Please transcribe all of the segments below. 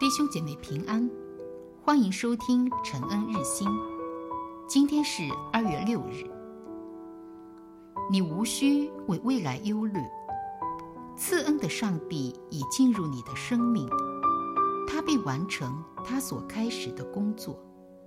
弟兄姐妹平安，欢迎收听陈恩日新。今天是2月6日。你无需为未来忧虑，赐恩的上帝已进入你的生命，他必完成他所开始的工作。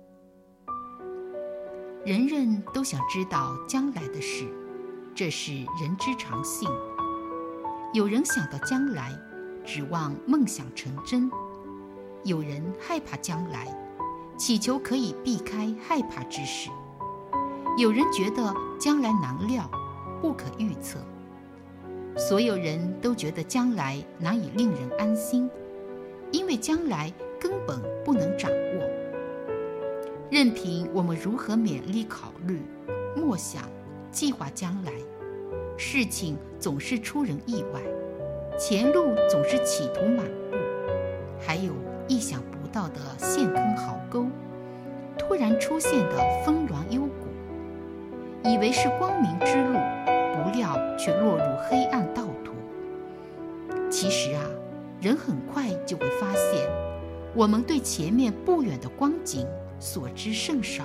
人人都想知道将来的事，这是人之常性。有人想到将来，指望梦想成真；有人害怕将来，祈求可以避开害怕之事；有人觉得将来难料，不可预测。所有人都觉得将来难以令人安心，因为将来根本不能掌握。任凭我们如何勉力考虑、默想、计划将来，事情总是出人意外，前路总是企图满布，还有意想不到的陷坑壕沟，突然出现的峰峦幽谷，以为是光明之路，不料却落入黑暗道途。其实人很快就会发现，我们对前面不远的光景所知甚少。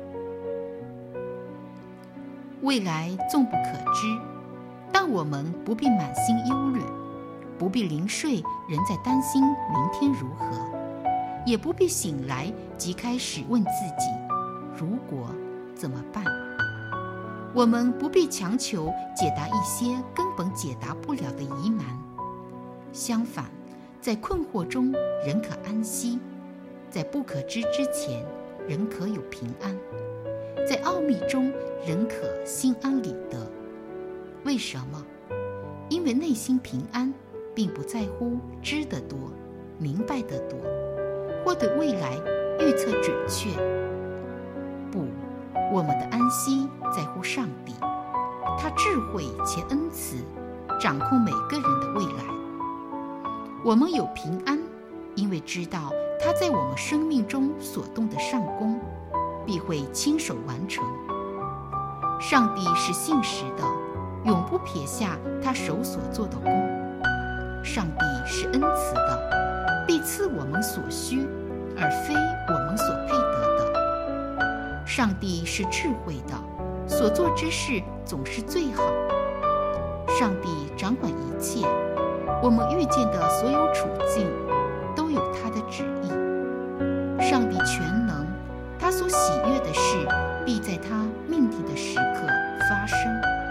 未来纵不可知，但我们不必满心忧虑，不必临睡仍在担心明天如何，也不必醒来即开始问自己如果怎么办。我们不必强求解答一些根本解答不了的疑难，相反，在困惑中仍可安息，在不可知之前仍可有平安，在奥秘中仍可心安理得。为什么？因为内心平安，并不在乎知得多、明白得多，或对未来预测准确。不，我们的安息在乎上帝，他智慧且恩慈，掌控每个人的未来。我们有平安，因为知道他在我们生命中所动的上工，必会亲手完成。上帝是信实的，永不撇下他手所做的工。上帝是恩慈的，必赐我们所需，而非我们所配得的。上帝是智慧的，所做之事总是最好。上帝掌管一切，我们遇见的所有处境都有他的旨意。上帝全能，他所喜悦的事必在他命定的时刻发生。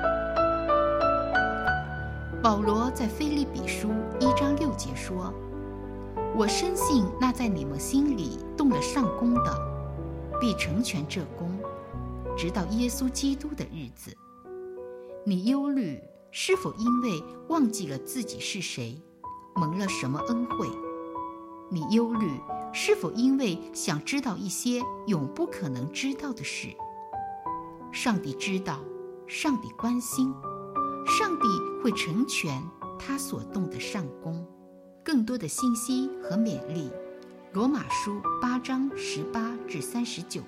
保罗在腓立比书1章6节说，我深信那在你们心里动了上工的，必成全这工，直到耶稣基督的日子。你忧虑是否因为忘记了自己是谁，蒙了什么恩惠？你忧虑是否因为想知道一些永不可能知道的事？上帝知道，上帝关心，上帝会成全他所动的上工。更多的信息和勉励，罗马书8章18至39节。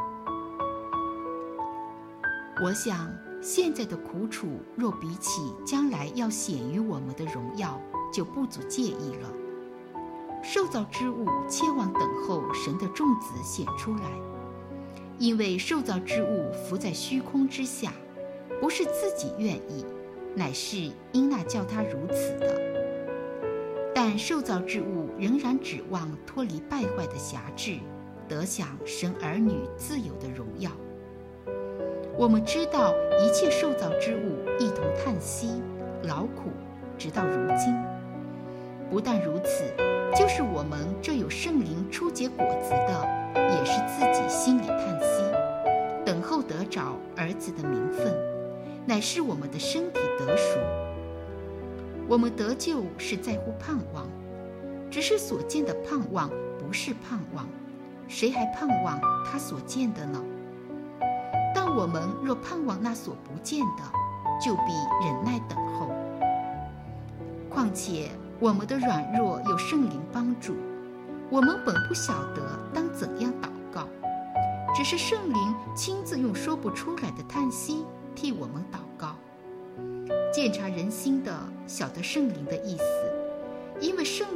我想现在的苦楚若比起将来要显于我们的荣耀，就不足介意了。受造之物切望等候神的众子显出来，因为受造之物伏在虚空之下，不是自己愿意，乃是因那叫他如此的。但受造之物仍然指望脱离败坏的辖制，得享神儿女自由的荣耀。我们知道一切受造之物一同叹息劳苦，直到如今。不但如此，就是我们这有圣灵初结果子的，也是自己心里叹息，等候得着儿子的名分，乃是我们的身体得赎。我们得救是在乎盼望，只是所见的盼望不是盼望，谁还盼望他所见的呢？但我们若盼望那所不见的，就必忍耐等候。况且我们的软弱有圣灵帮助，我们本不晓得当怎样祷告，只是圣灵亲自用说不出来的叹息替我们祷告。鉴察人心的，晓得圣灵的意思，因为圣灵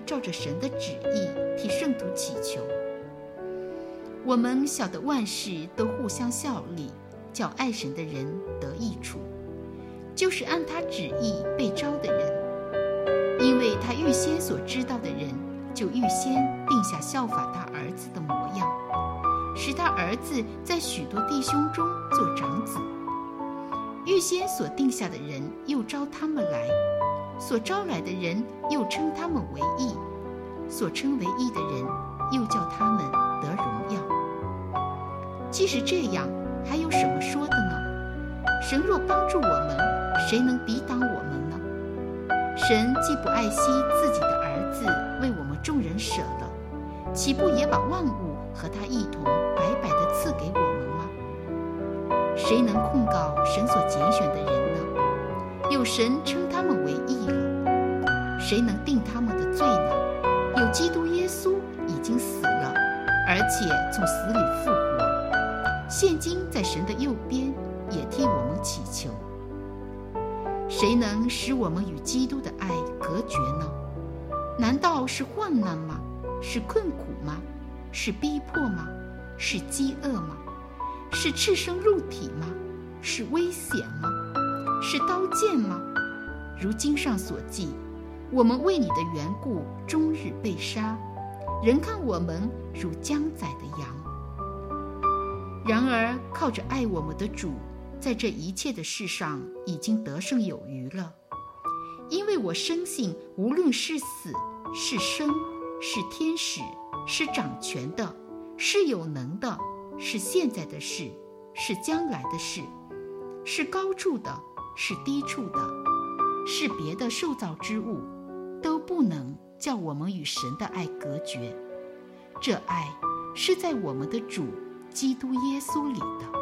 照着神的旨意替圣徒祈求。我们晓得万事都互相效力，叫爱神的人得益处，就是按他旨意被招的人。因为他预先所知道的人，就预先定下效法他儿子的模样，使他儿子在许多弟兄中做长子。预先所定下的人，又招他们来；所招来的人，又称他们为义；所称为义的人，又叫他们得荣耀。既是这样，还有什么说的呢？神若帮助我们，谁能抵挡我们呢？神既不爱惜自己的儿子为我们众人舍了，岂不也把万物和他一同白白地赐给我们吗？谁能控告神所拣选的人呢？有神称他们为义了。谁能定他们的罪呢？有基督耶稣已经死了，而且从死里复活，现今在神的右边，也替我们祈求。谁能使我们与基督的爱隔绝呢？难道是患难吗？是困苦吗？是逼迫吗？是饥饿吗？是赤身入体吗？是危险吗？是刀剑吗？如经上所记，我们为你的缘故终日被杀，人看我们如将宰的羊。然而靠着爱我们的主，在这一切的事上已经得胜有余了。因为我深信，无论是死是生，是天使，是掌权的，是有能的，是现在的事，是将来的事，是高处的，是低处的，是别的受造之物，都不能叫我们与神的爱隔绝。这爱是在我们的主基督耶稣里的。